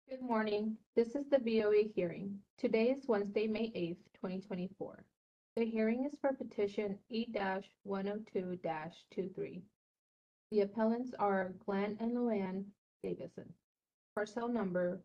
Good morning. This is the BOE hearing. Today is Wednesday, May 8th, 2024. The hearing is for petition E-102-23. The appellants are Glenn and Luann Davison. Parcel number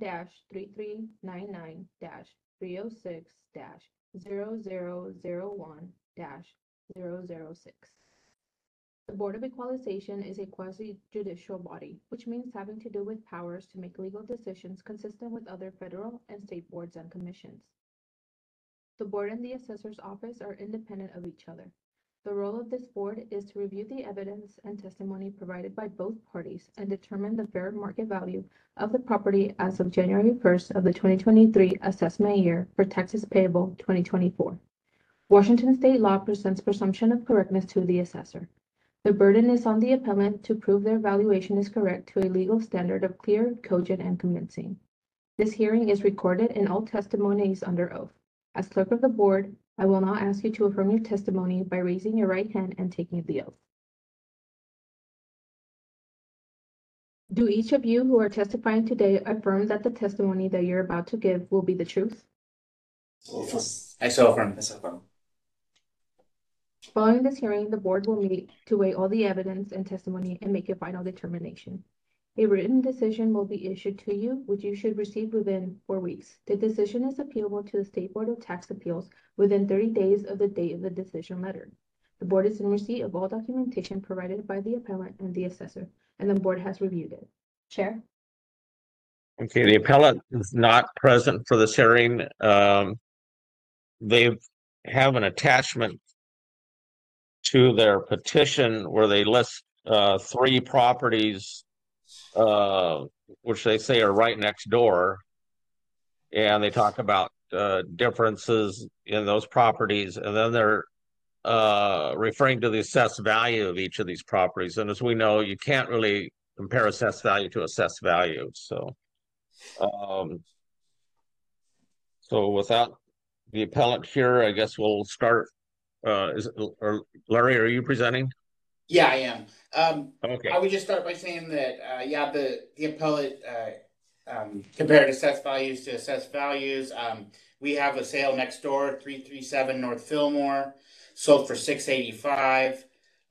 1-3399-306-0001-006. The Board of Equalization is a quasi-judicial body, which means having to do with powers to make legal decisions consistent with other federal and state boards and commissions. The board and the assessor's office are independent of each other. The role of this board is to review the evidence and testimony provided by both parties and determine the fair market value of the property as of January 1st of the 2023 assessment year for taxes payable 2024. Washington state law presents presumption of correctness to the assessor. The burden is on the appellant to prove their valuation is correct to a legal standard of clear, cogent, and convincing. This hearing is recorded and all testimony is under oath. As clerk of the board, I will now ask you to affirm your testimony by raising your right hand and taking the oath. Do each of you who are testifying today affirm that the testimony that you're about to give will be the truth? Yes. I so affirm. Following this hearing, the board will meet to weigh all the evidence and testimony and make a final determination. A written decision will be issued to you, which you should receive within 4 weeks. The decision is appealable to the State Board of Tax Appeals within 30 days of the date of the decision letter. The board is in receipt of all documentation provided by the appellant and the assessor, and the board has reviewed it. Chair? Okay, the appellant is not present for this hearing. They have an attachment to their petition where they list 3 properties which they say are right next door, and they talk about differences in those properties, and then they're referring to the assessed value of each of these properties. And as we know, you can't really compare assessed value to assessed value. So without the appellant here, I guess we'll start. Or Larry, are you presenting? Yeah, I am. Okay. I would just start by saying that, the appellate compared assessed values to assessed values. We have a sale next door, 337 North Fillmore, sold for $685.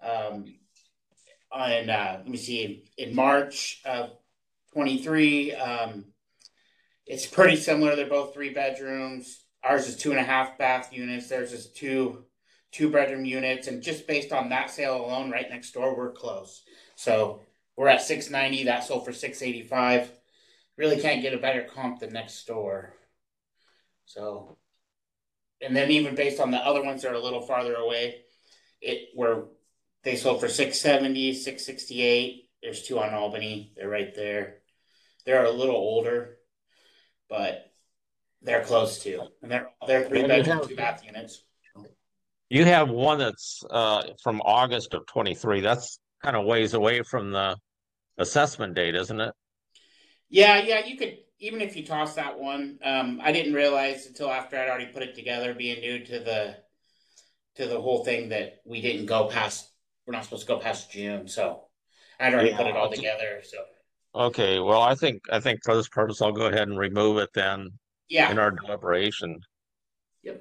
Let me see, in March of 23. It's pretty similar. They're both 3 bedrooms. Ours is 2.5 bath units. Theirs is 2-bedroom units, and just based on that sale alone, right next door, we're close. So we're at $690. That sold for $685. Really can't get a better comp than next door. So, and then even based on the other ones that are a little farther away, they sold for $670, $668. There's 2 on Albany. They're right there. They're a little older, but they're close too, and they're 3-bedroom, 2-bath units. You have one that's from August of 23. That's kind of ways away from the assessment date, isn't it? Yeah, you could, even if you toss that one. I didn't realize until after I'd already put it together, being new to the whole thing, that we didn't go past. We're not supposed to go past June, so I'd already put it all together. So okay, well, I think for this purpose, I'll go ahead and remove it then. Yeah. In our deliberation. Yep.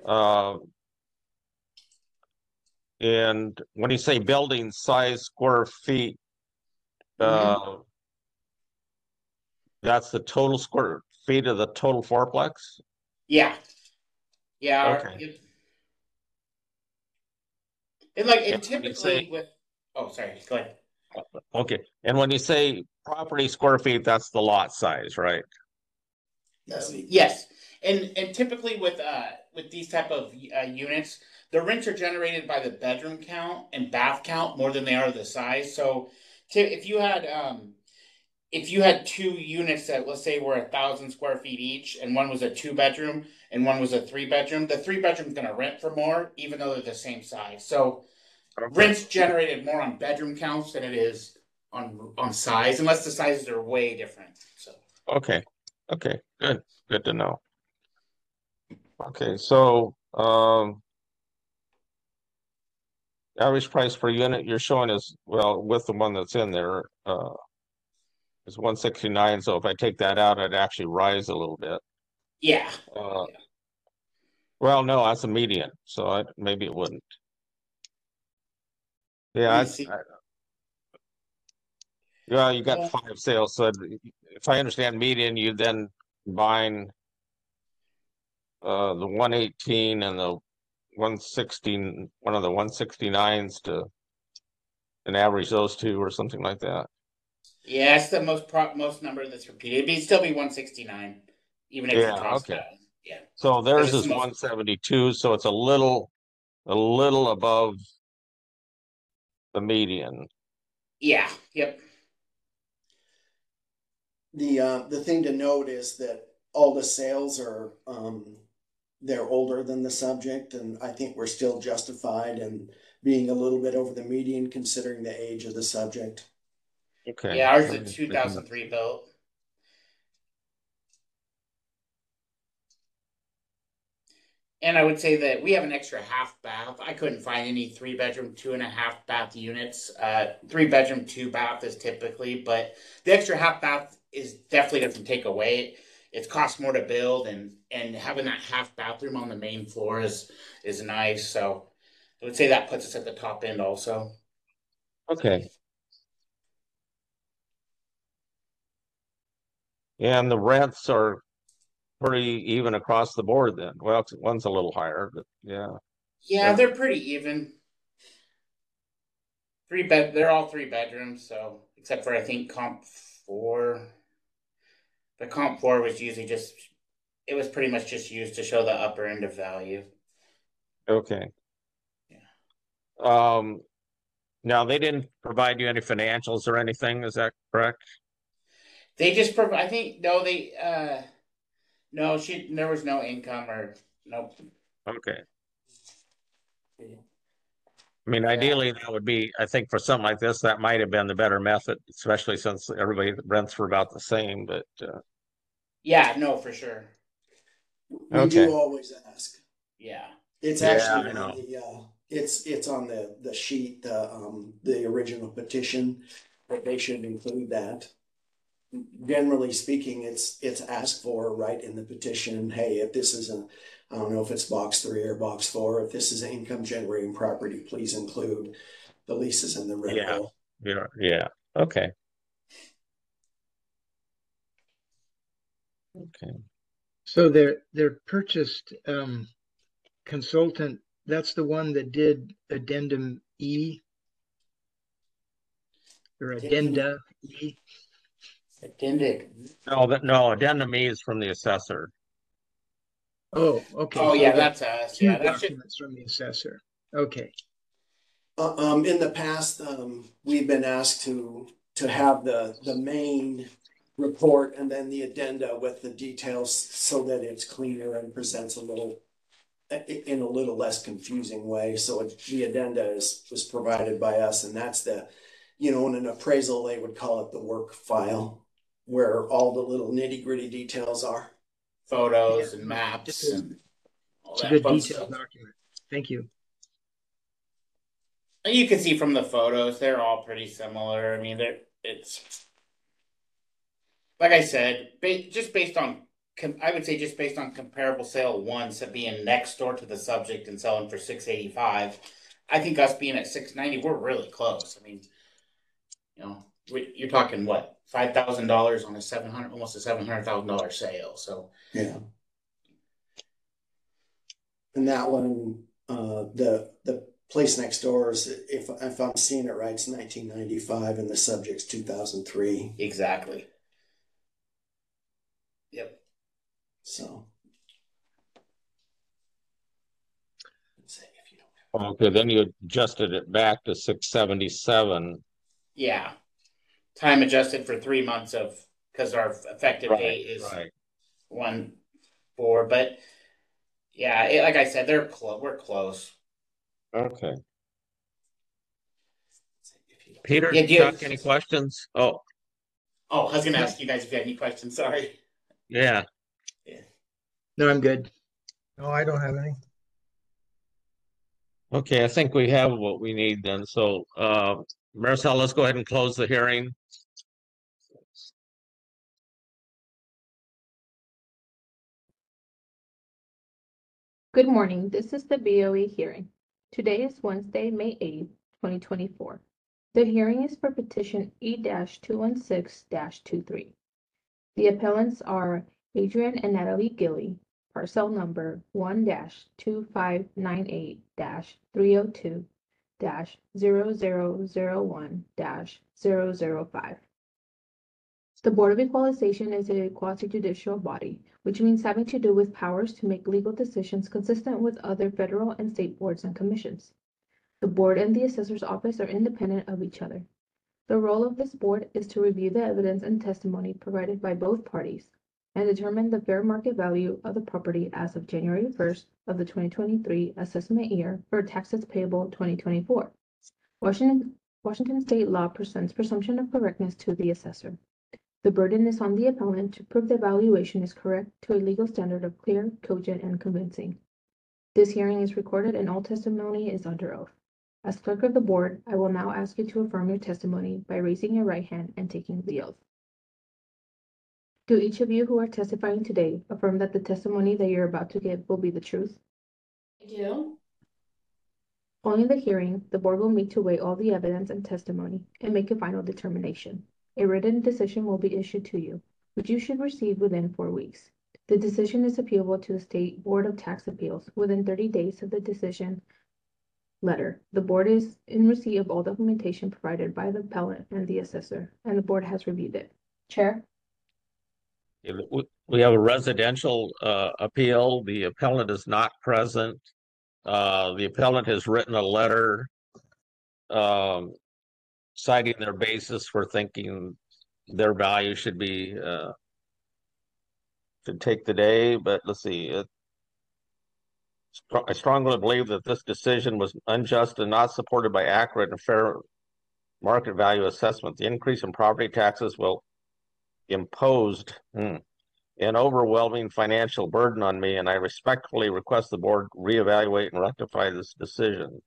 And when you say building size square feet, that's the total square feet of the total fourplex? Yeah. Okay. And typically sorry, go ahead. Okay. And when you say property square feet, that's the lot size, right? Yes. And typically with these type of units, the rents are generated by the bedroom count and bath count more than they are the size. So if you had 2 units that, let's say, were 1,000 square feet each, and one was a 2-bedroom and one was a 3-bedroom, the 3-bedroom is going to rent for more, even though they're the same size. So rent's generated more on bedroom counts than it is on size, unless the sizes are way different. So okay, good to know. Okay, so average price per unit you're showing is, well, with the one that's in there, It's 169, so if I take that out, I'd actually rise a little bit. Yeah. Uh, well, no, that's a median, so maybe it wouldn't. Yeah, Let me see. yeah, you got Yeah. 5 sales, so if I understand median, you then combine the 118 and the 116, one of the 169s to and average those two or something like that. Yeah, it's the most number that's repeated. It'd still be 169, even if you Yeah, toss okay. that. Yeah. So theirs it's is the most- 172, so it's a little above the median. Yeah. Yep. The thing to note is that all the sales are they're older than the subject, and I think we're still justified in being a little bit over the median considering the age of the subject. Okay. Yeah, ours is 2003 built. And I would say that we have an extra half bath. I couldn't find any 3-bedroom, 2.5 bath units. 3-bedroom, 2 bath is typically, but the extra half bath is definitely doesn't take away. It costs more to build, and having that half bathroom on the main floor is nice. So I would say that puts us at the top end also. Okay. And the rents are pretty even across the board then. Well, one's a little higher, but yeah. Yeah, they're pretty even. They're all 3 bedrooms, so except for I think comp 4. The comp 4 was usually it was pretty much just used to show the upper end of value. Okay. Yeah. Now they didn't provide you any financials or anything, is that correct? They just provide. I think no, no. There was no income or no. Okay. I mean, Yeah. ideally, that would be, I think for something like this, that might have been the better method, especially since everybody rents for about the same, but Yeah, no, for sure. We Okay. do always ask. Yeah. It's Yeah, actually I know. on the it's on the sheet, the original petition, that they should include that. Generally speaking, it's asked for right in the petition. Hey, if this is I don't know if it's box 3 or box 4, if this is an income generating property, please include the leases and the rent Yeah. roll. Yeah. Okay. Okay. So their purchased consultant, that's the one that did addendum E or addenda E. Attended. No, addendum E is from the assessor. Oh, okay. Oh So yeah, the that's us. two Yeah, that's just. documents from the assessor. Okay. In the past, we've been asked to have the main report and then the addenda with the details so that it's cleaner and presents in a little less confusing way. So the addenda was provided by us, and that's in an appraisal, they would call it the work file, where all the little nitty gritty details are. Photos Yeah, and maps it's and all It's a that good fun detailed stuff. document. Thank you. And you can see from the photos, they're all pretty similar. I mean, it's like I said, just based on. I would say just based on comparable sale ones being next door to the subject and selling for $685, I think us being at $690, we're really close. I mean, you're talking what, $5,000 on almost a $700,000 sale. So yeah, and that one, the place next door is, if I'm seeing it right, it's 1995, and the subject's 2003. exactly. Yep. So. Okay, then you adjusted it back to 677. Yeah. Time adjusted for 3 months because our effective date is 1/4, but yeah, like I said, we're close. Okay. Peter, Yeah, Chuck, any questions? Oh, I was going to ask you guys if you had any questions. Sorry. yeah. No, I'm good. No, I don't have any. Okay, I think we have what we need then. So, Maricel, let's go ahead and close the hearing. Good morning. This is the BOE hearing. Today is Wednesday, May 8th, 2024. The hearing is for petition E-216-23. The appellants are Adrian and Natalie Gilly, parcel number 1-2598-302-0001-005. The Board of Equalization is a quasi-judicial body, which means having to do with powers to make legal decisions consistent with other federal and state boards and commissions. The board and the assessor's office are independent of each other. The role of this board is to review the evidence and testimony provided by both parties and determine the fair market value of the property as of January 1st of the 2023 assessment year for taxes payable 2024. Washington state law presents presumption of correctness to the assessor. The burden is on the appellant to prove the valuation is correct to a legal standard of clear, cogent, and convincing. This hearing is recorded and all testimony is under oath. As clerk of the board, I will now ask you to affirm your testimony by raising your right hand and taking the oath. Do each of you who are testifying today affirm that the testimony that you're about to give will be the truth? I do. Following the hearing, the board will meet to weigh all the evidence and testimony and make a final determination. A written decision will be issued to you, which you should receive within 4 weeks. The decision is appealable to the State Board of Tax Appeals within 30 days of the decision letter. The board is in receipt of all documentation provided by the appellant and the assessor, and the board has reviewed it. Chair? We have a residential appeal. The appellant is not present. The appellant has written a letter citing their basis for thinking their value should take the day, but let's see. I strongly believe that this decision was unjust and not supported by accurate and fair market value assessment. The increase in property taxes will imposed an overwhelming financial burden on me, and I respectfully request the board reevaluate and rectify this decision.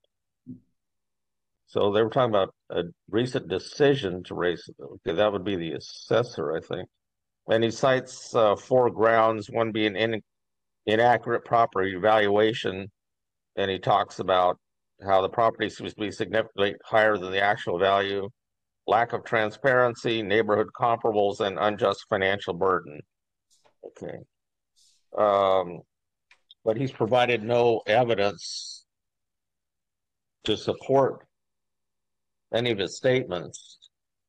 So they were talking about a recent decision to raise, okay, that would be the assessor, I think. And he cites 4 grounds, one being inaccurate property valuation, and he talks about how the property seems to be significantly higher than the actual value, lack of transparency, neighborhood comparables, and unjust financial burden. Okay. But he's provided no evidence to support any of his statements.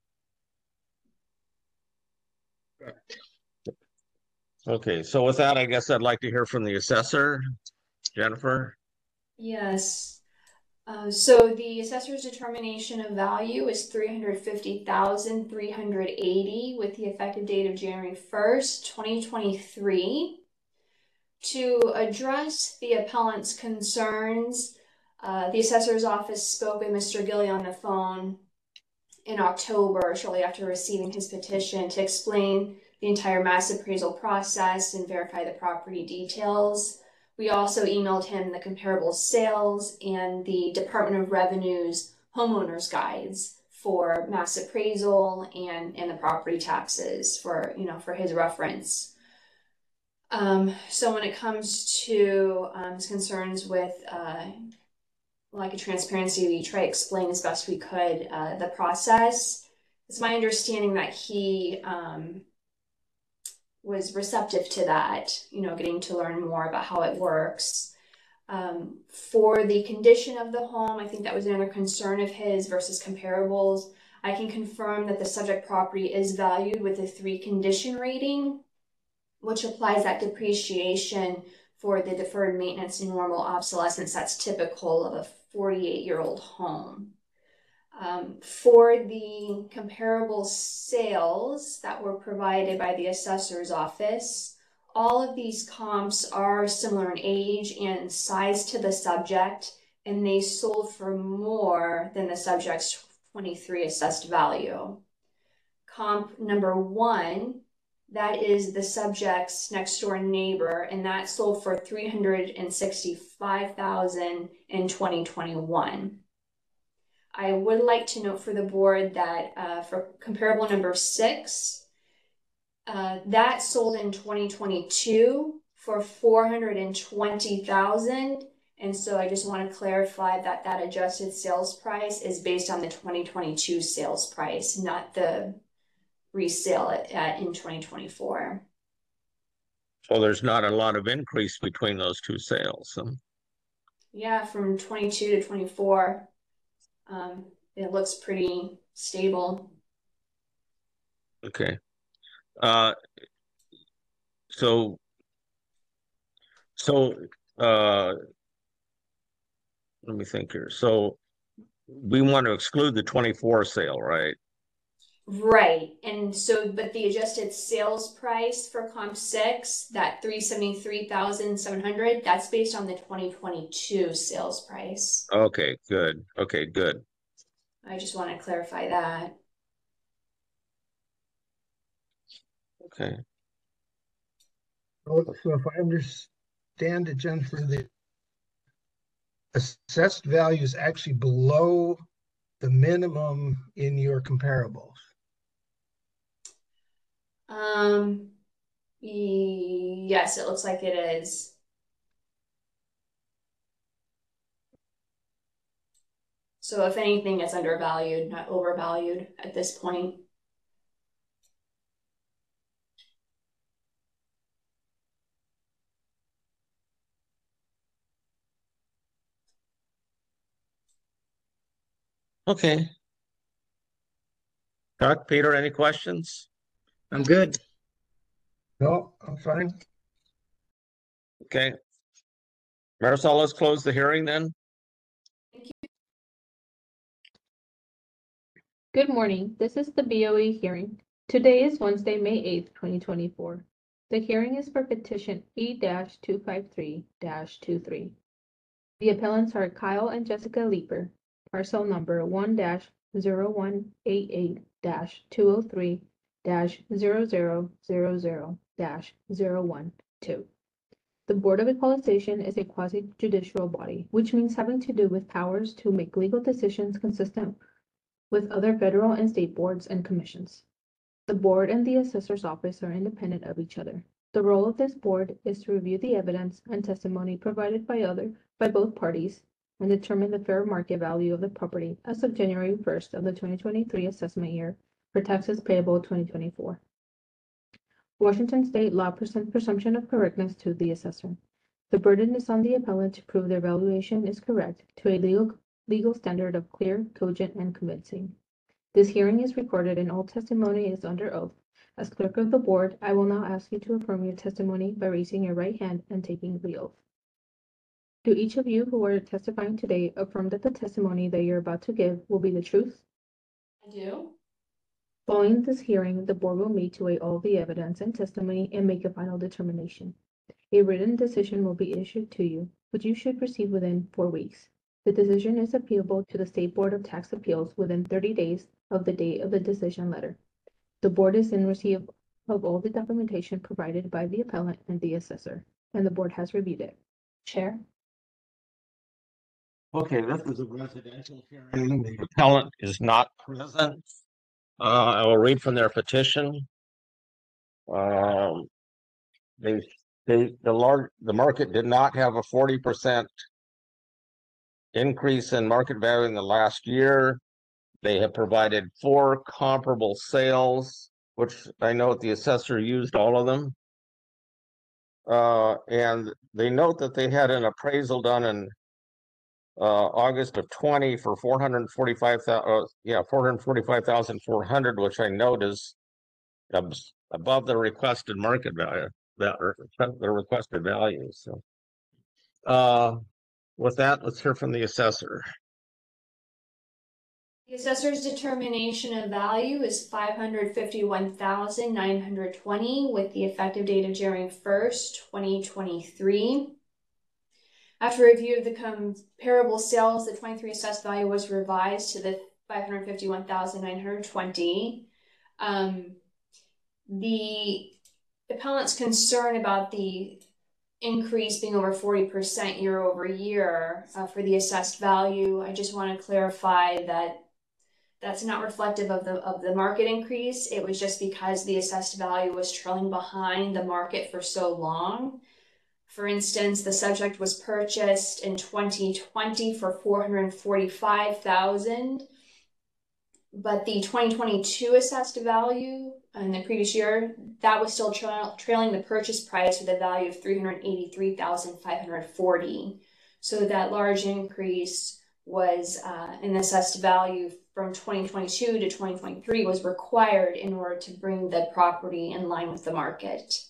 Okay, so with that, I guess I'd like to hear from the assessor, Jennifer. Yes. So the assessor's determination of value is $350,380 with the effective date of January 1st, 2023. To address the appellant's concerns, the assessor's office spoke with Mr. Gilly on the phone in October, shortly after receiving his petition, to explain the entire mass appraisal process and verify the property details. We also emailed him the comparable sales and the Department of Revenue's homeowners guides for mass appraisal and the property taxes for his reference. So when it comes to his concerns with lack of transparency, we try to explain as best we could the process. It's my understanding that he was receptive to that, getting to learn more about how it works. For the condition of the home, I think that was another concern of his versus comparables. I can confirm that the subject property is valued with a 3 condition rating, which applies that depreciation for the deferred maintenance and normal obsolescence that's typical of a 48-year-old home. For the comparable sales that were provided by the assessor's office, all of these comps are similar in age and size to the subject, and they sold for more than the subject's 23 assessed value. Comp number 1, that is the subject's next door neighbor, and that sold for $365,000 in 2021. I would like to note for the board that for comparable number 6, that sold in 2022 for 420,000. And so I just want to clarify that that adjusted sales price is based on the 2022 sales price, not the resale in 2024. So there's not a lot of increase between those two sales. Yeah, from 22 to 24, it looks pretty stable. Okay. Uh, so let me think here. So we want to exclude the 24 sale, right? Right. And so, but the adjusted sales price for comp 6, that 373,700, that's based on the 2022 sales price. Okay, good. Okay, good. I just want to clarify that. Okay. So if I understand it, Jennifer, the assessed value is actually below the minimum in your comparables. Yes, it looks like it is. So if anything, it's undervalued, not overvalued at this point. Okay. Doc, Peter, any questions? I'm good. No, I'm fine. Okay. Marisol, let's close the hearing then. Good morning. This is the BOE hearing. Today is Wednesday, May 8th, 2024. The hearing is for petition E-253-23. The appellants are Kyle and Jessica Leeper, parcel number 1-0188-203-0000-012. The Board of Equalization is a quasi-judicial body, which means having to do with powers to make legal decisions consistent with other federal and state boards and commissions. The board and the assessor's office are independent of each other. The role of this board is to review the evidence and testimony provided by both parties and determine the fair market value of the property as of January 1st of the 2023 assessment year for taxes payable 2024. Washington state law presents presumption of correctness to the assessor. The burden is on the appellant to prove their valuation is correct to a legal standard of clear, cogent, and convincing. This hearing is recorded and all testimony is under oath. As clerk of the board, I will now ask you to affirm your testimony by raising your right hand and taking the oath. Do each of you who are testifying today affirm that the testimony that you're about to give will be the truth? I do. Following this hearing, the board will meet to weigh all the evidence and testimony and make a final determination. A written decision will be issued to you, which you should receive within 4 weeks. The decision is appealable to the State Board of Tax Appeals within 30 days of the date of the decision letter. The board is in receipt of all the documentation provided by the appellant and the assessor, and the board has reviewed it. Chair? Okay, this is a residential hearing. The appellant is not present. I will read from their petition. The market did not have a 40% increase in market value in the last year. They have provided 4 comparable sales, which I note the assessor used all of them. And they note that they had an appraisal done in August of 20 for 445,400, which I note is above the requested market value, the requested value. So, with that, let's hear from the assessor. The assessor's determination of value is $551,920 with the effective date of January 1st, 2023. After review of the comparable sales, the 23 assessed value was revised to the $551,920. The appellant's concern about the increase being over 40% year over year for the assessed value, I just want to clarify that that's not reflective of the market increase. It was just because the assessed value was trailing behind the market for so long. For instance, the subject was purchased in 2020 for $445,000, but the 2022 assessed value in the previous year, that was still trailing the purchase price with a value of $383,540. So that large increase was in assessed value from 2022 to 2023 was required in order to bring the property in line with the market.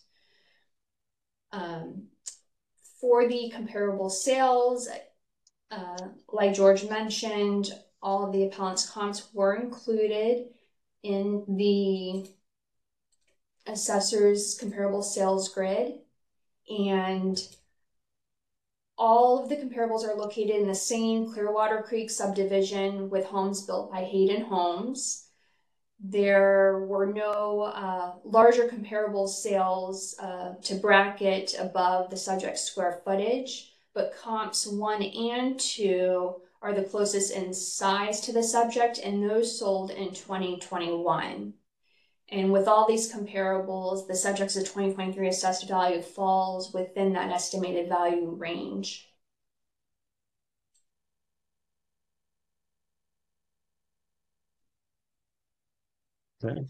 For the comparable sales, like George mentioned, all of the appellant's comps were included in the assessor's comparable sales grid, and all of the comparables are located in the same Clearwater Creek subdivision with homes built by Hayden Homes. There were no larger comparable sales to bracket above the subject's square footage, but comps 1 and 2 are the closest in size to the subject, and those sold in 2021. And with all these comparables, the subject's 2023 assessed value falls within that estimated value range. Okay.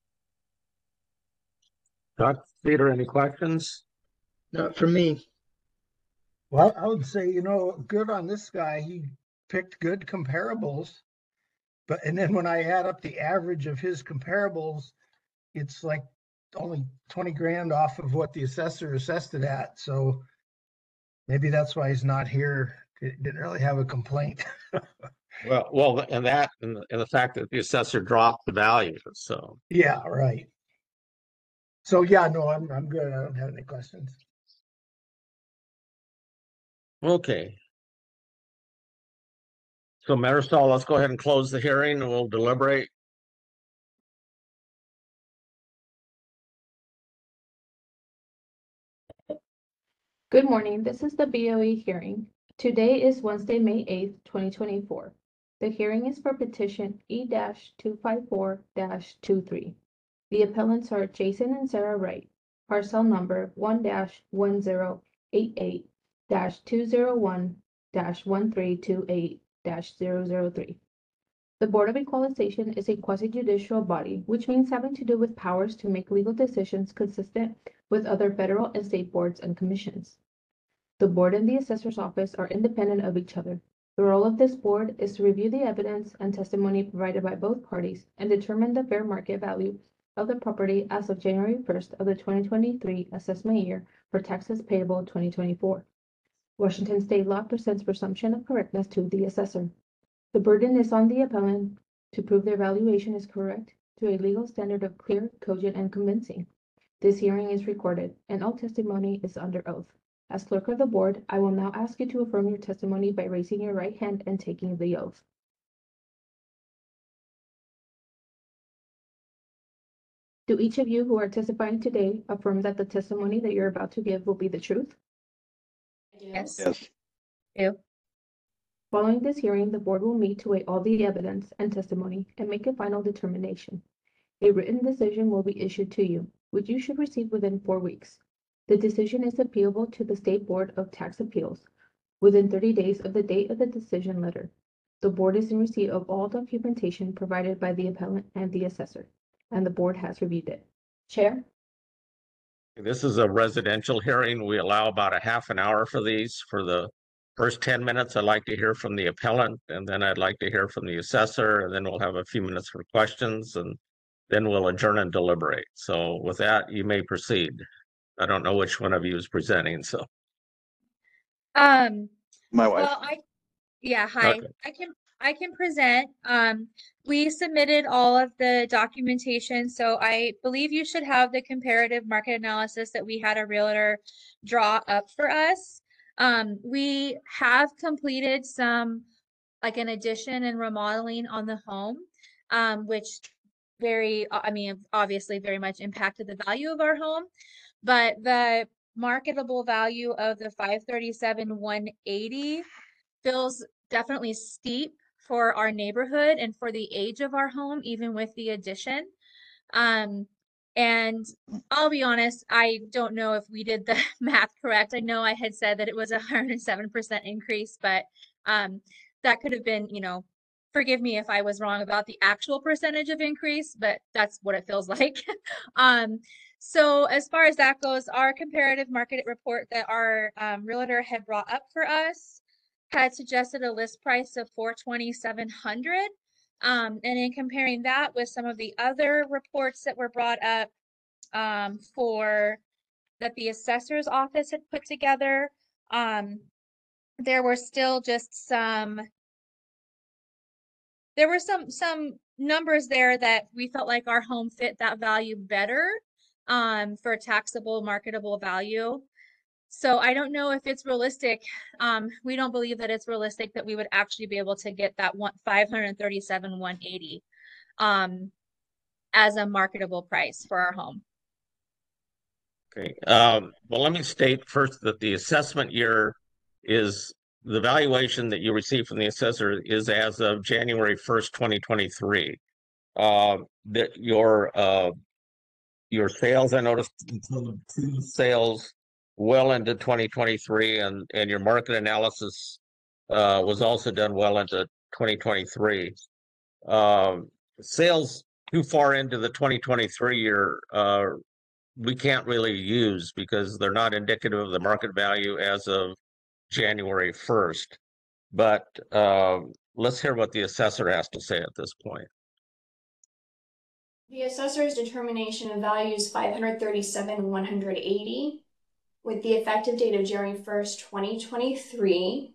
Dr. Peter, any questions? Not for me. Well, I would say, good on this guy. He picked good comparables. And then when I add up the average of his comparables, it's like only 20 grand off of what the assessor assessed it at. So maybe that's why he's not here. He didn't really have a complaint. Well, and the fact that the assessor dropped the value, so. Yeah, right. So yeah, no, I'm good. I don't have any questions. Okay. So Marisol, let's go ahead and close the hearing and we'll deliberate. Good morning. This is the BOE hearing. Today is Wednesday, May 8th, 2024. The hearing is for petition E-254-23. The appellants are Jason and Sarah Wright, parcel number 1-1088-201-1328-003. The Board of Equalization is a quasi-judicial body, which means having to do with powers to make legal decisions consistent with other federal and state boards and commissions. The board and the assessor's office are independent of each other. The role of this board is to review the evidence and testimony provided by both parties and determine the fair market value of the property as of January 1st of the 2023 assessment year for taxes payable 2024. Washington state law presents presumption of correctness to the assessor. The burden is on the appellant to prove their valuation is correct to a legal standard of clear, cogent, and convincing. This hearing is recorded, and all testimony is under oath. As clerk of the board, I will now ask you to affirm your testimony by raising your right hand and taking the oath. Do each of you who are testifying today affirm that the testimony that you're about to give will be the truth? Yes. Yes. Following this hearing, the board will meet to weigh all the evidence and testimony and make a final determination. A written decision will be issued to you, which you should receive within 4 weeks. The decision is appealable to the State Board of Tax Appeals within 30 days of the date of the decision letter. The board is in receipt of all documentation provided by the appellant and the assessor, and the board has reviewed it. Chair? This is a residential hearing. We allow about a half an hour for these. For the first 10 minutes, I'd like to hear from the appellant, and then I'd like to hear from the assessor, and then we'll have a few minutes for questions, and then we'll adjourn and deliberate. So with that, you may proceed. I don't know which one of you is presenting, so. My wife. Well, hi. Okay. I can present. We submitted all of the documentation, so I believe you should have the comparative market analysis that we had a realtor draw up for us. We have completed some, like an addition and remodeling on the home, which obviously very much impacted the value of our home, but the marketable value of the 537,180 feels definitely steep for our neighborhood and for the age of our home, even with the addition. And I'll be honest, I don't know if we did the math correct. I know I had said that it was a 107% increase, but that could have been, forgive me if I was wrong about the actual percentage of increase, but that's what it feels like. So as far as that goes, our comparative market report that our realtor had brought up for us had suggested a list price of $420,700. And in comparing that with some of the other reports that were brought up for that the assessor's office had put together, there were still just some numbers there that we felt like our home fit that value better for taxable marketable value. So I don't know if it's realistic. We don't believe that it's realistic that we would actually be able to get that $537,180 as a marketable price for our home. Okay. Well, let me state first that the assessment year is the valuation that you receive from the assessor is as of January 1st, 2023. That your sales, I noticed, include 2 sales well into 2023, and your market analysis was also done well into 2023. Sales too far into the 2023 year, we can't really use because they're not indicative of the market value as of January 1st. But let's hear what the assessor has to say at this point. The assessor's determination of value is $537,180 with the effective date of January 1st, 2023.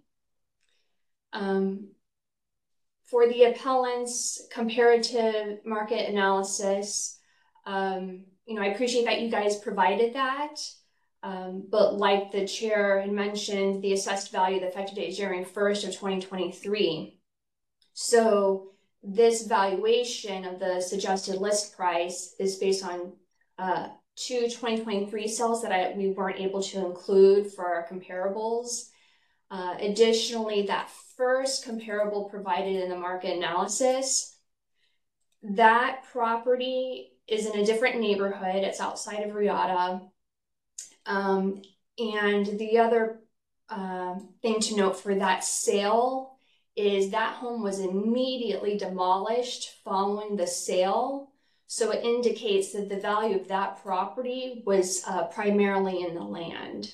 For the appellant's comparative market analysis, I appreciate that you guys provided that. But like the chair had mentioned, the assessed value, the effective date is January 1st of 2023. So this valuation of the suggested list price is based on 2 2023 sales that we weren't able to include for our comparables. Additionally, that first comparable provided in the market analysis, that property is in a different neighborhood. It's outside of Reata. And the other thing to note for that sale is that home was immediately demolished following the sale. So it indicates that the value of that property was primarily in the land.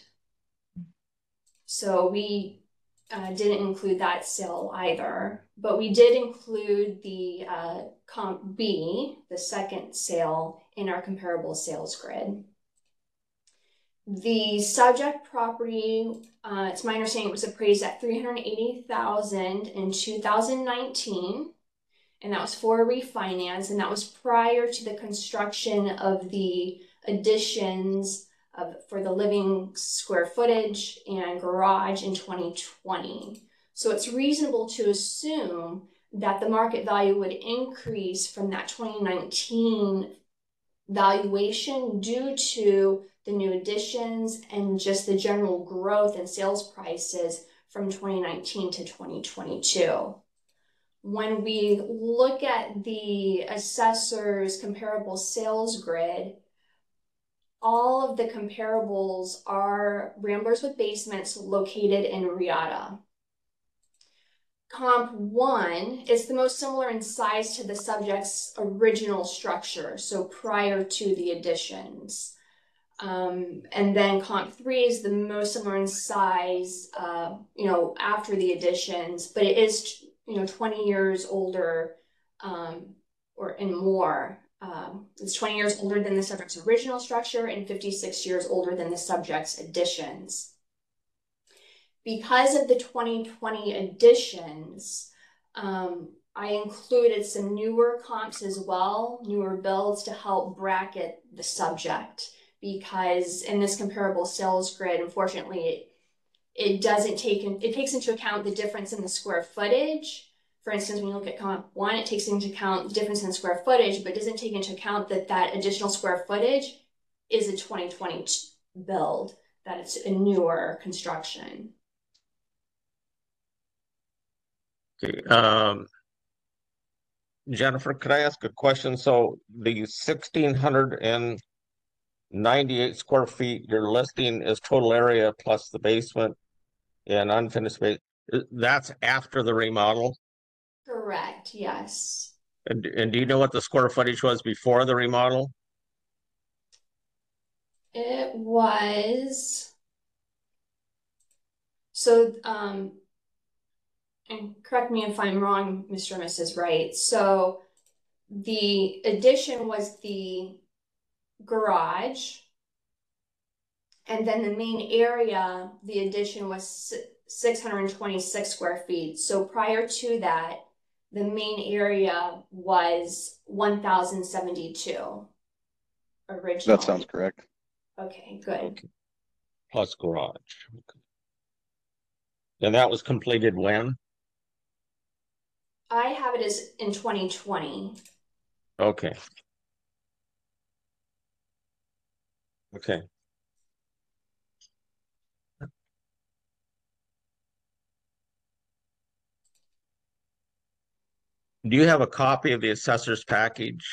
So we didn't include that sale either, but we did include the comp B, the second sale, in our comparable sales grid. The subject property, it's my understanding it was appraised at $380,000 in 2019, and that was for a refinance, and that was prior to the construction of the additions for the living square footage and garage in 2020. So it's reasonable to assume that the market value would increase from that 2019 valuation due to the new additions and just the general growth in sales prices from 2019 to 2022. When we look at the assessor's comparable sales grid, all of the comparables are ramblers with basements located in Reata. Comp 1 is the most similar in size to the subject's original structure, so prior to the additions. And then Comp 3 is the most similar in size, after the additions, but it is, 20 years older and more. It's 20 years older than the subject's original structure and 56 years older than the subject's additions. Because of the 2020 additions, I included some newer comps as well, newer builds to help bracket the subject, because in this comparable sales grid, unfortunately, it takes into account the difference in the square footage. For instance, when you look at comp 1, it takes into account the difference in square footage, but doesn't take into account that additional square footage is a 2020 build, that it's a newer construction. Okay. Jennifer, could I ask a question? So the 1,698 square feet you're listing is total area plus the basement and unfinished space. That's after the remodel? Correct, yes. And do you know what the square footage was before the remodel? It was, so, and correct me if I'm wrong, Mr. and Mrs. Wright. So the addition was the garage. And then the main area, the addition was 626 square feet. So prior to that, the main area was 1,072 originally. That sounds correct. Okay, good. Okay. Plus garage. Okay. And that was completed when? I have it as in 2020. Okay. Okay. Do you have a copy of the assessor's package?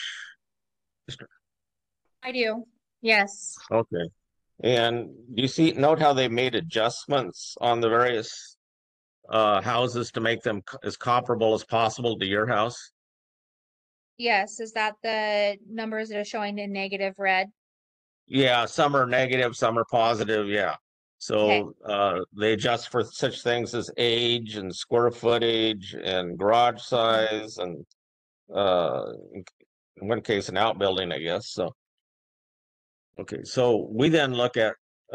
I do. Yes. Okay. And do you note how they made adjustments on the various houses to make them as comparable as possible to your house? Yes. Is that the numbers that are showing in negative red? Yeah, some are negative, some are positive, yeah. Okay. So they adjust for such things as age and square footage and garage size and in one case an outbuilding, I guess. So okay, so we then look at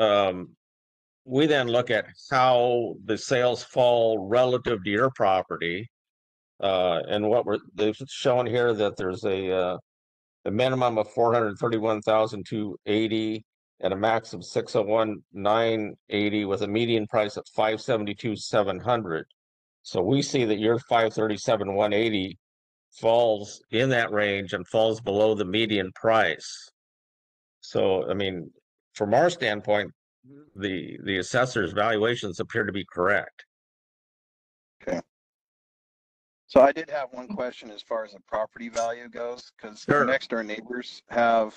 how the sales fall relative to your property. And what they've shown here that there's a minimum of 431,280 and a max of 601,980 with a median price of 572,700. So we see that your 537,180 falls in that range and falls below the median price. So I mean, from our standpoint, the assessor's valuations appear to be correct. Okay. So I did have one question as far as the property value goes, because Sure. our next door neighbors have,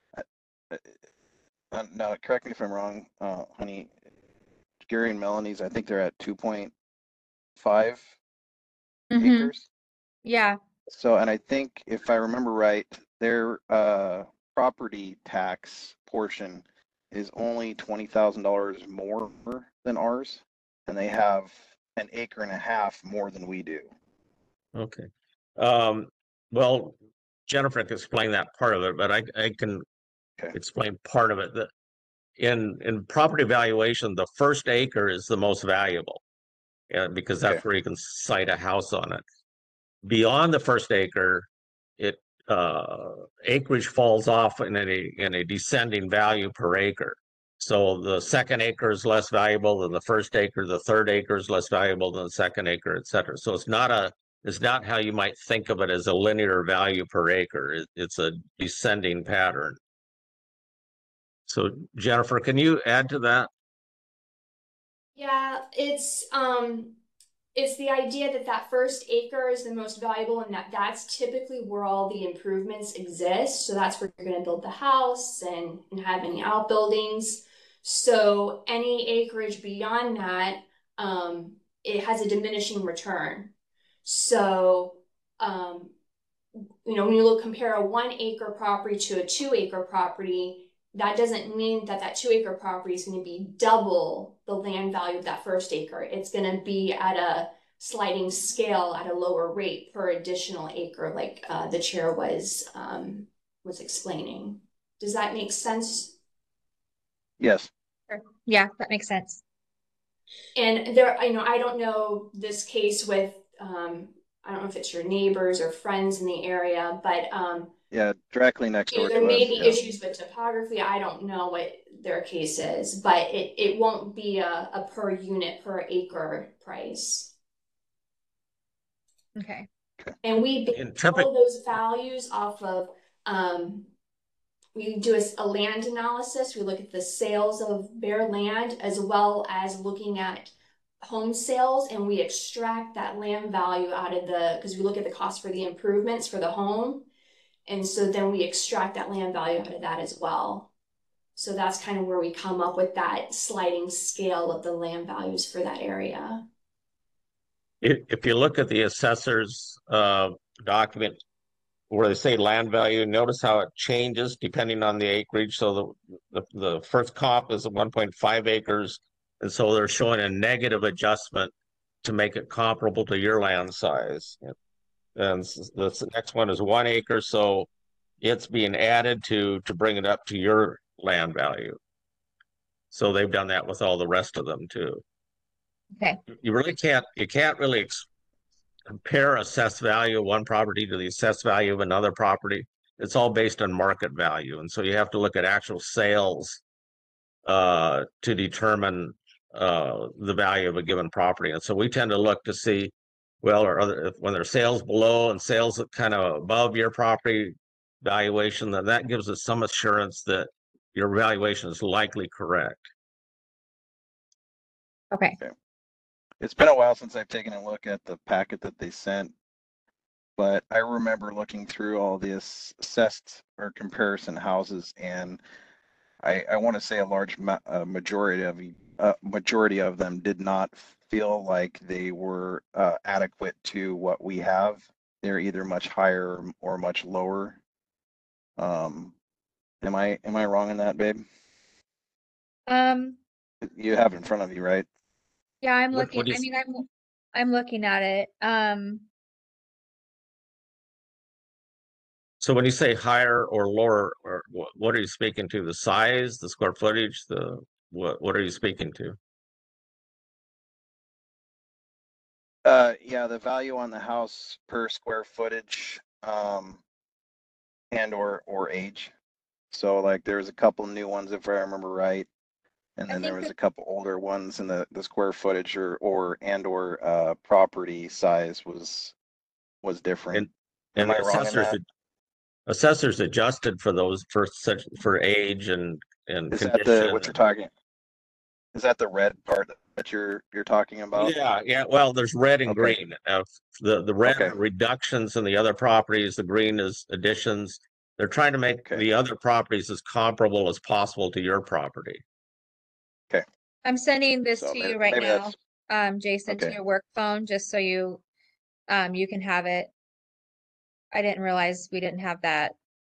now correct me if I'm wrong, honey, Gary and Melanie's, I think they're at 2.5 Mhm. acres. Yeah. So, and I think if I remember right, their property tax portion is only $20,000 more than ours, and they have an acre and a half more than we do. Okay. Well, Jennifer can explain that part of it, but I can explain part of it. That in property valuation, the first acre is the most valuable, because that's where you can site a house on it. Beyond the first acre, it acreage falls off in a descending value per acre. So the second acre is less valuable than the first acre, the third acre is less valuable than the second acre, et cetera. So it's not how you might think of it as a linear value per acre. It's a descending pattern. So Jennifer, can you add to that? Yeah, it's the idea that that first acre is the most valuable, and that's typically where all the improvements exist. So that's where you're going to build the house and have any outbuildings. So any acreage beyond that, it has a diminishing return. So, when you compare a 1 acre property to a 2 acre property, that doesn't mean that that 2 acre property is going to be double the land value of that first acre. It's going to be at a sliding scale at a lower rate per additional acre, like the chair was explaining. Does that make sense? Yes. Yeah, that makes sense. And there, I don't know this case with, I don't know if it's your neighbors or friends in the area, but yeah, directly next door to us. There may be issues with topography. I don't know what their case is, but it won't be a per unit, per acre price. Okay. And we base all those values off of, we do a land analysis. We look at the sales of bare land as well as looking at home sales and we extract that land value out of because we look at the cost for the improvements for the home. And so then we extract that land value out of that as well. So that's kind of where we come up with that sliding scale of the land values for that area. If you look at the assessor's document where they say land value, notice how it changes depending on the acreage. So the first comp is 1.5 acres, and so they're showing a negative adjustment to make it comparable to your land size. And the next one is 1 acre, so it's being added to bring it up to your land value. So they've done that with all the rest of them too. Okay. You can't really compare assessed value of one property to the assessed value of another property. It's all based on market value. And so you have to look at actual sales to determine the value of a given property. And so we tend to look to see, well, when there's sales below and sales kind of above your property valuation, then that gives us some assurance that your valuation is likely correct. Okay. It's been a while since I've taken a look at the packet that they sent, but I remember looking through all the assessed or comparison houses, and I want to say a large majority of them did not feel like they were adequate to what we have. They're either much higher or much lower. Am I wrong in that, babe? You have it in front of you, right? Yeah, I'm What looking. do you I mean, I'm looking at it. So when you say higher or lower, or what are you speaking to? The size, the square footage, what are you speaking to? Yeah, the value on the house per square footage, and or age. So like there's a couple new ones if I remember right, and I then there think was that a couple older ones, and the square footage or property size was different. And Am I the wrong in that? assessors adjusted for those for age and Is that the condition. what you're talking? Is that the red part that you're talking about? Yeah. Well, there's red and Okay. green. The red Okay. are reductions in the other properties. The green is additions. They're trying to make Okay. the other properties as comparable as possible to your property. Okay. I'm sending this So to you right maybe now, that's Jason, to okay. your work phone, just so you can have it. I didn't realize we didn't have that.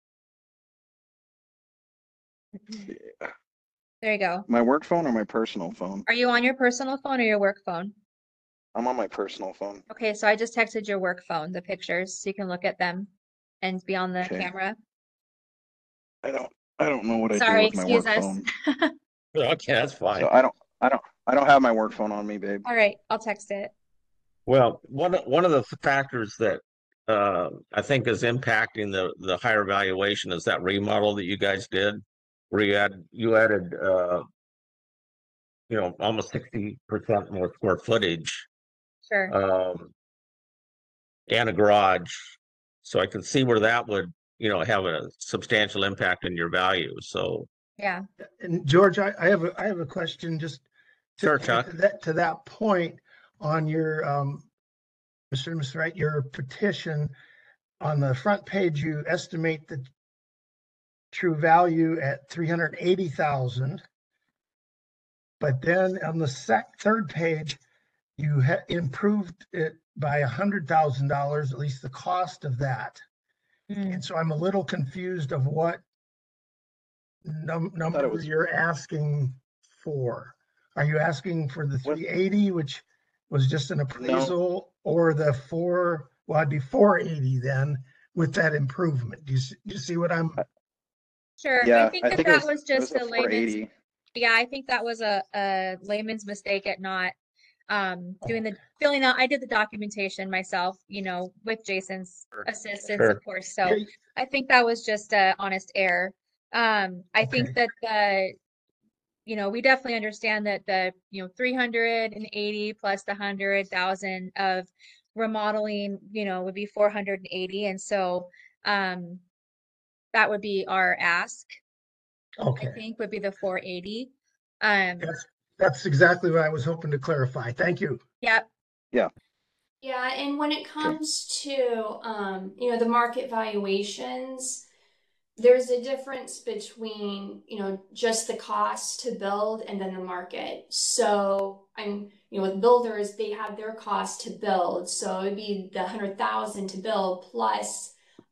There you go. My work phone or my personal phone? Are you on your personal phone or your work phone? I'm on my personal phone. Okay, so I just texted your work phone, the pictures, so you can look at them and be on the Okay. camera. I don't know what I do Sorry, with my excuse work us. phone. Okay, that's fine. So I don't have my work phone on me, babe. All right, I'll text it. Well, one of the factors that I think is impacting the higher valuation is that remodel that you guys did, where you added almost 60% more square footage Sure. and a garage. So I can see where that would have a substantial impact in your value. So Yeah. And George, I have a question just Sure, Chuck. to that point on your Mr. and Mr. Wright, your petition on the front page, you estimate the true value at 380,000. But then on the third page, you improved it by $100,000, at least the cost of that. Mm. And so I'm a little confused of what number you're asking for. Are you asking for the 380, which was just an appraisal, or the it'd be 480 then with that improvement? Do you see what I'm? Sure. Yeah, I think that was just a a layman's. 480. Yeah, I think that was a layman's mistake at not filling out. I did the documentation myself, with Jason's assistance, Sure. of course. So I think that was just a honest error. I think that we definitely understand that the 380 plus the 100,000 of remodeling, would be 480, and so that would be our ask. Okay. I think would be the 480. That's exactly what I was hoping to clarify. Thank you. Yep. Yeah, and when it comes to the market valuations, there's a difference between, just the cost to build and then the market. So with builders, they have their cost to build. So it'd be the 100,000 to build plus,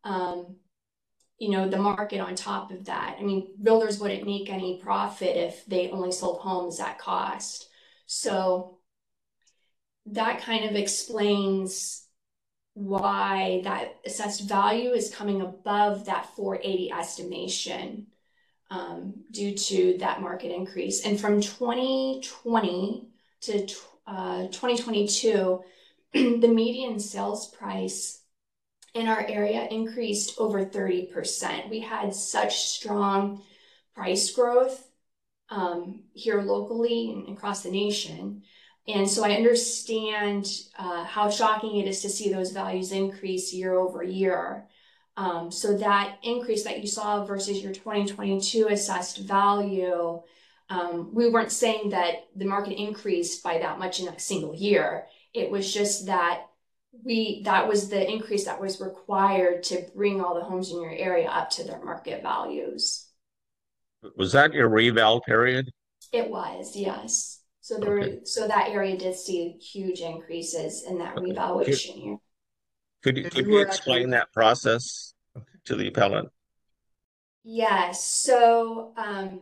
the market on top of that. I mean, builders wouldn't make any profit if they only sold homes at cost. So that kind of explains why that assessed value is coming above that 480 estimation, due to that market increase. And from 2020 to 2022, the median sales price in our area increased over 30%. We had such strong price growth here locally and across the nation. And so I understand how shocking it is to see those values increase year over year. So that increase that you saw versus your 2022 assessed value, we weren't saying that the market increased by that much in a single year. It was just that that was the increase that was required to bring all the homes in your area up to their market values. Was that your reval period? It was, yes. So Okay. so that area did see huge increases in that revaluation year. Could And you you were explain actually- that process Okay. to the appellant? Yes. So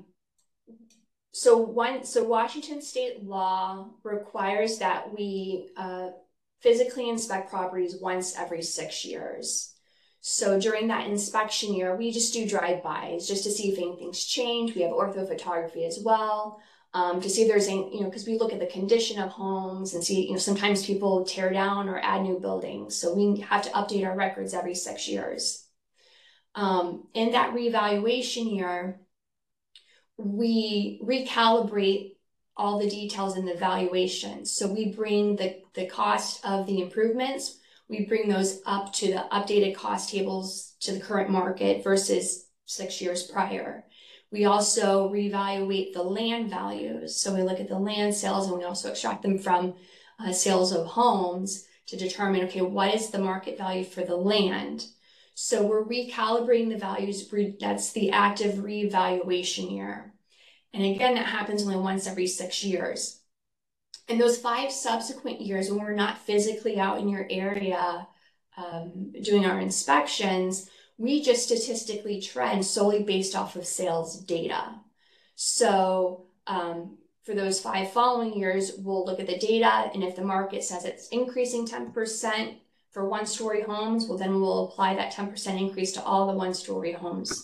Washington state law requires that we physically inspect properties once every 6 years. So during that inspection year, we just do drive-bys just to see if anything's changed. We have orthophotography as well, to see if there's any, because we look at the condition of homes and see, sometimes people tear down or add new buildings. So we have to update our records every 6 years. In that revaluation year, we recalibrate all the details in the valuation. So we bring the cost of the improvements, we bring those up to the updated cost tables to the current market versus 6 years prior. We also reevaluate the land values. So we look at the land sales and we also extract them from sales of homes to determine, okay, what is the market value for the land? So we're recalibrating the values. That's the active revaluation year. And again, that happens only once every 6 years. In those 5 subsequent years, when we're not physically out in your area doing our inspections, we just statistically trend solely based off of sales data. So for those 5 following years, we'll look at the data, and if the market says it's increasing 10% for one-story homes, well, then we'll apply that 10% increase to all the one-story homes.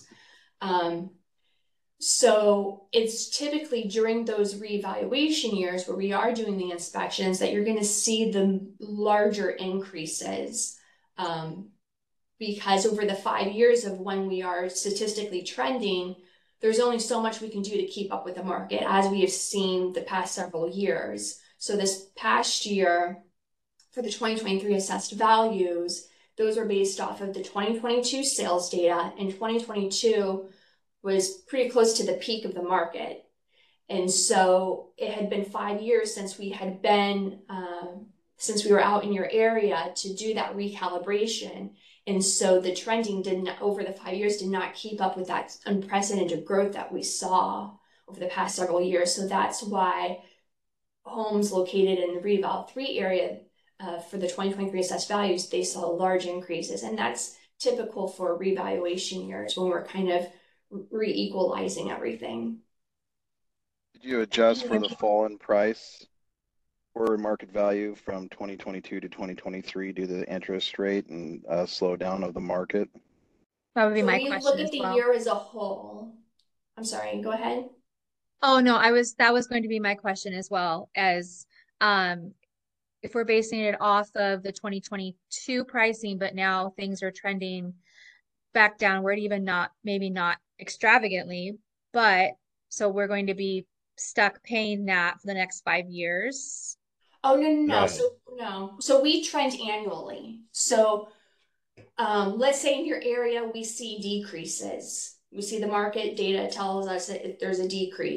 So it's typically during those reevaluation years where we are doing the inspections that you're going to see the larger increases, because over the 5 years of when we are statistically trending, there's only so much we can do to keep up with the market, as we have seen the past several years. So this past year, for the 2023 assessed values, those were based off of the 2022 sales data, and 2022 was pretty close to the peak of the market. And so it had been 5 years since we had been, since we were out in your area to do that recalibration. And so the trending over the 5 years did not keep up with that unprecedented growth that we saw over the past several years. So that's why homes located in the Reval 3 area for the 2023 assessed values, they saw large increases. And that's typical for revaluation years when we're kind of re-equalizing everything. Did you adjust for the fall in price or market value from 2022 to 2023 due to the interest rate and slowdown of the market? That would be So my we question look as at the well. year as a whole. I'm sorry, go ahead. Oh, no, that was going to be my question as well, as if we're basing it off of the 2022 pricing, but now things are trending back downward, even maybe not extravagantly, but so we're going to be stuck paying that for the next 5 years. Oh, no. No. So we trend annually. So let's say in your area we see decreases. We see the market data tells us that if there's a decrease.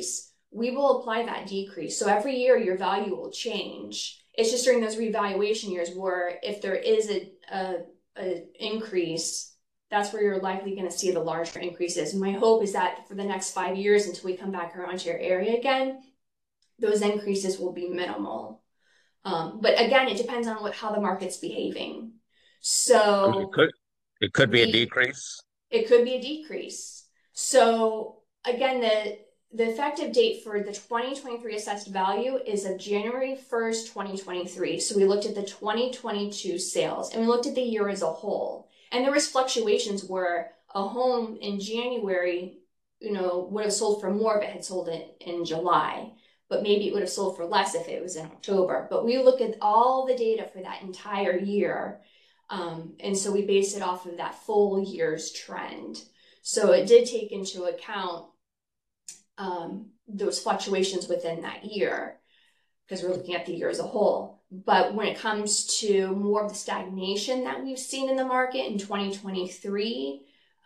we will apply that decrease. So every year your value will change. It's just during those revaluation years where if there is a increase, that's where you're likely going to see the larger increases. My hope is that for the next 5 years until we come back around to your area again, those increases will be minimal. But again, it depends on how the market's behaving. So it could be a decrease. It could be a decrease. So again, the effective date for the 2023 assessed value is of January 1st, 2023. So we looked at the 2022 sales and we looked at the year as a whole. And there was fluctuations where a home in January, would have sold for more if it had sold it in July, but maybe it would have sold for less if it was in October. But we look at all the data for that entire year. And so we based it off of that full year's trend. So it did take into account those fluctuations within that year because we're looking at the year as a whole. But when it comes to more of the stagnation that we've seen in the market in 2023,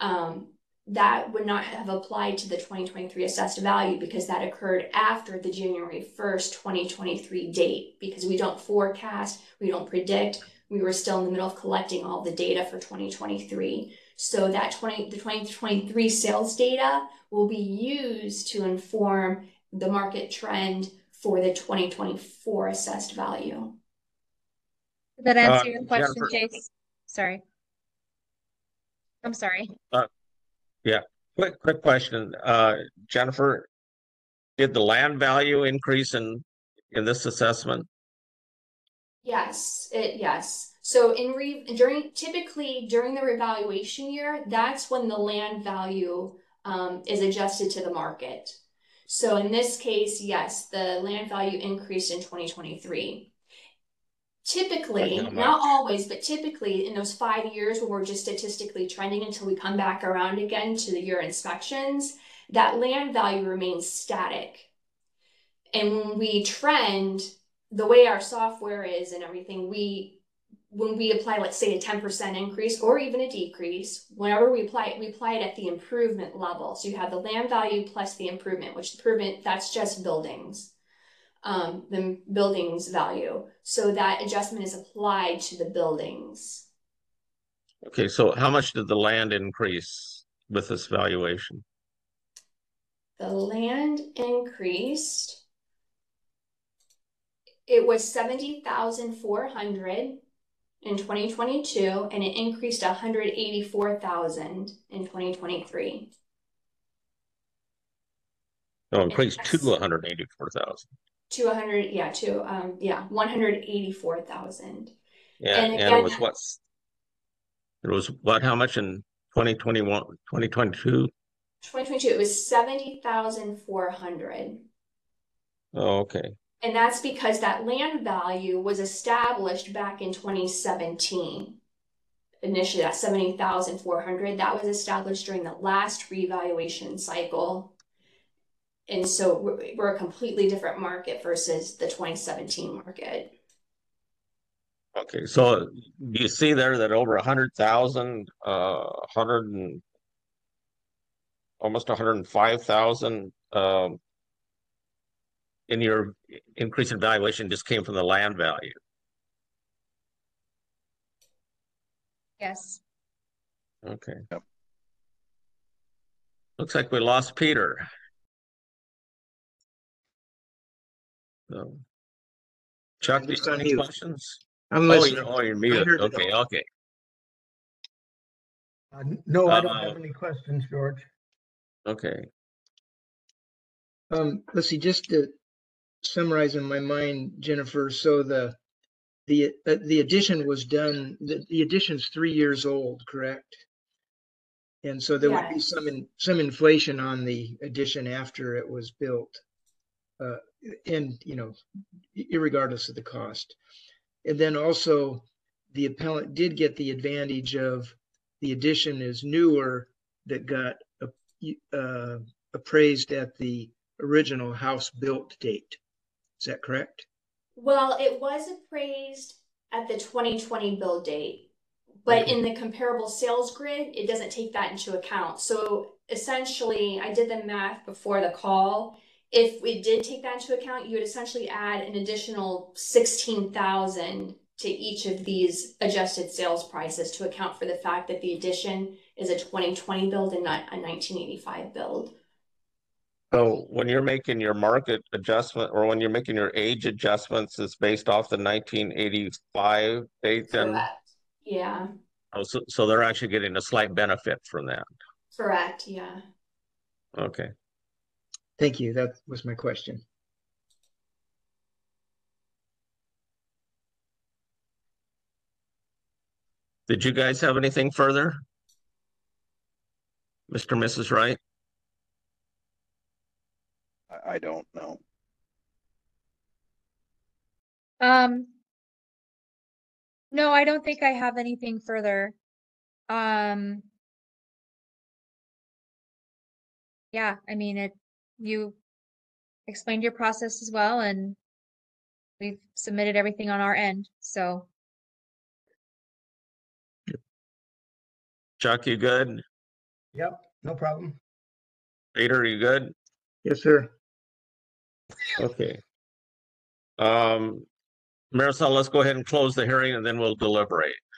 that would not have applied to the 2023 assessed value because that occurred after the January 1st, 2023 date, because we don't forecast, we don't predict. We were still in the middle of collecting all the data for 2023. So that the 2023 sales data will be used to inform the market trend for the 2024 assessed value. Did that answer your question, Jennifer, Chase? Sorry. I'm sorry. Yeah, quick question. Jennifer, did the land value increase in this assessment? Yes, yes. So typically during the revaluation year, that's when the land value is adjusted to the market. So in this case, yes, the land value increased in 2023. Typically, not always, but typically in those 5 years where we're just statistically trending until we come back around again to the year inspections, that land value remains static. And when we trend, the way our software is and everything, when we apply, let's say, a 10% increase or even a decrease, whenever we apply it at the improvement level. So you have the land value plus the improvement, which improvement, that's just buildings. The buildings value. So that adjustment is applied to the buildings. Okay, so how much did the land increase with this valuation? The land increased. It was 70,400 in 2022, and it increased 184,000 in 2023. Oh, increased to 184,000. To 184,000. Yeah, and again, it was what? It was what? How much in 2021, 2022? 2022, it was 70,400. Oh, okay. And that's because that land value was established back in 2017. Initially, that 70,400, that was established during the last revaluation cycle. And so we're a completely different market versus the 2017 market. Okay, so you see there that over 100,000, almost 105,000 in your increase in valuation just came from the land value. Yes. Okay. Yep. Looks like we lost Peter. So, Chuck, do you have any questions? I'm listening. You're muted. Okay. No, I don't have any questions, George. Okay. Let's see, just to summarize in my mind, Jennifer, so the addition was done, the addition's 3 years old, correct? And so there would be some inflation on the addition after it was built, and irregardless of the cost. And then also the appellant did get the advantage of the addition is newer that got appraised at the original house built date. Is that correct? Well, it was appraised at the 2020 build date, but in the comparable sales grid, it doesn't take that into account. So essentially, I did the math before the call. if we did take that into account, you would essentially add an additional 16,000 to each of these adjusted sales prices to account for the fact that the addition is a 2020 build and not a 1985 build. So when you're making your market adjustment or when you're making your age adjustments, it's based off the 1985 date then? Correct. Yeah. Oh, so they're actually getting a slight benefit from that. Correct. Yeah. Okay. Thank you. That was my question. Did you guys have anything further? Mr. and Mrs. Wright? I don't know. No, I don't think I have anything further. Yeah, I mean, you explained your process as well, and we've submitted everything on our end, so. Chuck, you good? Yep, no problem. Peter, you good? Yes, sir. Okay. Marisol, let's go ahead and close the hearing and then we'll deliberate.